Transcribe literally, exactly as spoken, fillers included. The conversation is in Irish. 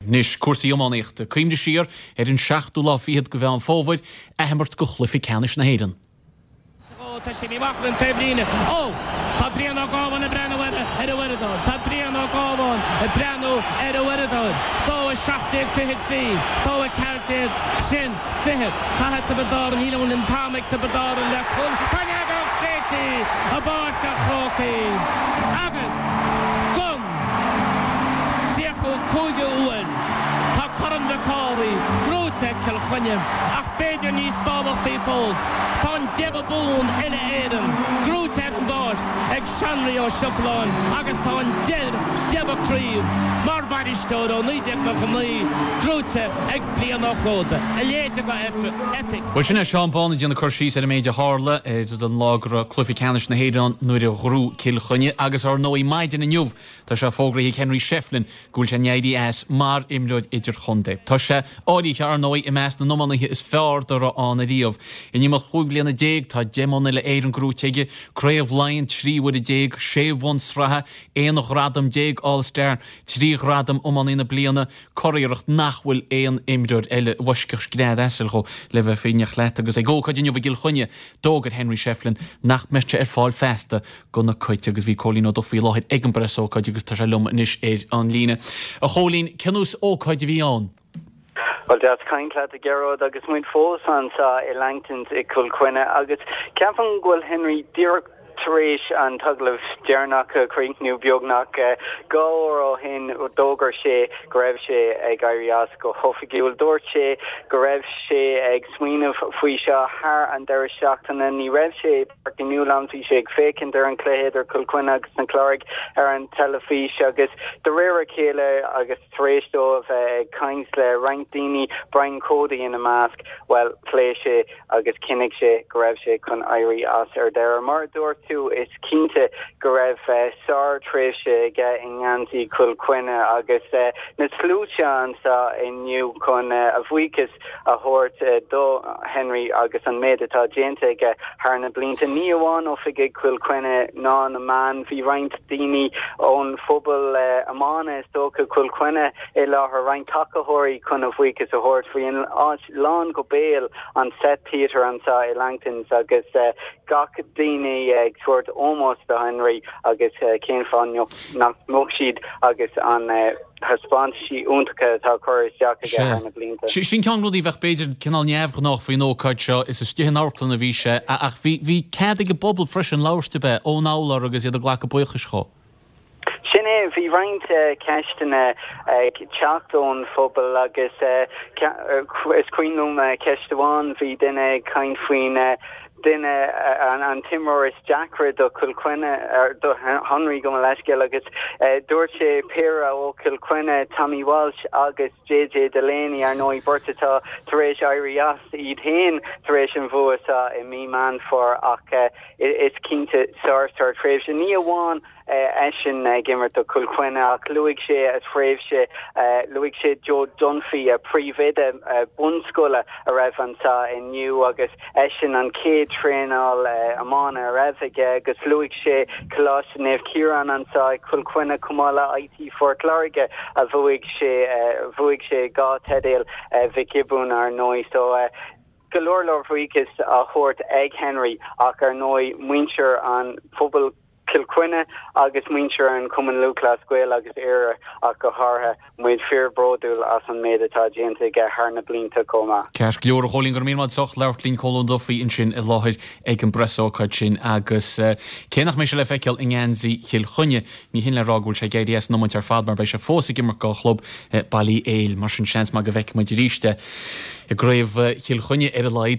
Nis cuasaí ammánaíochta cuimde siar ar an seachtú lá fiad go bheith an fómhaid a haimbert go chluifi canis na héireann. Tá sin ímachlan teblíne. Ó, tá brian á gábhain a breanú ar a bhuireadán. Tá brian á gábhain a breanú ar a bhuireadán. Tó a seachtaíag fichead fi. Tó a ceartaíag sin fichead. Tá het a bedáran híleún an támic a bedáran le chun. Tá neagach sétí a báis ga chrócaí. Agus, gun, siachú cúige uain. Tá coran de cáí. Grúte Kilchunne. Ach beidir níos tábhachtaí fós. Tá an deba bún ina éireann. Grúte an báis ag seanraí ó siopláin. Agus tá an deba críomh. Mar baristóir ó ní deag nach ní. Grúte ag blian nach chóda. A léite go epic. Well sinna Seán Bána díonna chuirsí ar a méide hála is an lágra cluifi canis na héireann nuair a ghhrú Kilchunne agus ar nó i maidin na nniuh. Tá sé fógraí Henry Shefflin gúil sé neidí as mar imróid idir chundé. Tá sé áí ar nó i meas na nómanathe is fearr ar an a riamh. I nímal chuig bliana déag tá démona le éireann grúteige, créamh lainn tríhfuid a déag, séomhhain srathe, éonach radam déag áilstearn, trí radam omman ina bliana, choiríocht nachhfuil éon imróid eile bhuisceach gréad esil go le bheith féineach leat agus ag ggócha dine bh Kilchunne dógad Henry Shefflin nach meiste ar fáil festa go na coite agus bhí cólín ó do fí láid ag an bresócaid agus tá sé lum inis éid an líne. A cholín cenús ócaid bhí an? Well, that's kind of the Gerard agus muid fós an sa i Langtons i Kilchunne agus ceafan ghfuil Henry Deireadh Taréis an tuglah dearnach críncniú beagnach gáir ó hin dógar sé go raibh sé ag éirí as go thofigiúil dúirt sé go raibh sé ag smaoinemh faoi seo thar an deir seachtainna ní raibh sé parciniúil bhí sé ag fécinn ar an cléad ar Kilchunne agus na Cláraic ar an telefís agus de réir chéile agus taréis dómh ag cains le rank daoine Brian Cody in a mask well plé sé agus cinnig sé go raibh sé chun éirí as ar deir mar dúirt is cínte go raibh uh, sár tréimh sé ge in antí Kilchunne agus uh, na slúteán sa inniu chun uh, a bhuichas a thuirt uh, dó Henry agus an méid atá déanta ge thar na blinta ní amháin ó fiige Kilchunne ná na man bhí roinnt daoine ón phobal uh, amána is dócha Kilchunne é láthair roinnt tacathirí chun a bhuichas a thuirt faoin lán go béal an set theatre an sa i Langtons agus uh, gach daoine ag tuairt almost a Henry agus cén fan nach móisiad agus an thuspáintí úntacha tá choir isteach aige na blinta. Sin ceann rudí bheith beidir cinál neamh nach faoin ócaid seo is a stihan áirclanna bhí sé ach bhí cad ag bobbal freisin láirsta be ó nálar agus iad a ghlacha buchas cho. Sinné bhí roinnt ceistena ag teachtón phobal agus is cuiinúm ceistehán bhí duine caint faoin Dinne uh, an, an Tim Morris Jackra do Kilchunne er do Henry go leisgel agus uh, dúirt sé Pera ó Kilchunne Tommy Walsh agus J J Delaney ar nói burtata taréis éirí as iad hain taréis an bhuasa i mí man for ach uh, is cínte sár sár tréimh sé ní amháin Eshin uh, gimmert do Kilchunne ach luig sé as fréimh sé uh, luig sé Joe Dunphy a príomhide uh, bunscoile a raibh an sa inniu agus Eshin an céad tréinál uh, amána a raibh aige agus luig sé Coláisinaíomh Ciarán an sa Kilchunne cumála I T Fort Larige a bhuaig sé uh, bhuaig sé gá tedéal uh, vicibún ar nói so uh, Galore Lorfuikas a thuirt ag Henry ach ar nói muintir an phobal Kilchunne agus muintir an cuman Lucas Squale agus éire ach go hartha muid fear brodúil as an méid atá déanta ge thar na blinta comá. Ceart leor a cholín gur míad socht leirlín Colin Duffy in sin i láthid ag an bresócaid sin agus cénach mé se le feiceil in Ghansaí Kilchunne ní hin le rágúil sé géirí as nómaint ar fad mar bei se fósa gimmar go chlub Ballí Éil mar sin seans má go bheic muid ríiste i gréibh Kilchunne ar a leid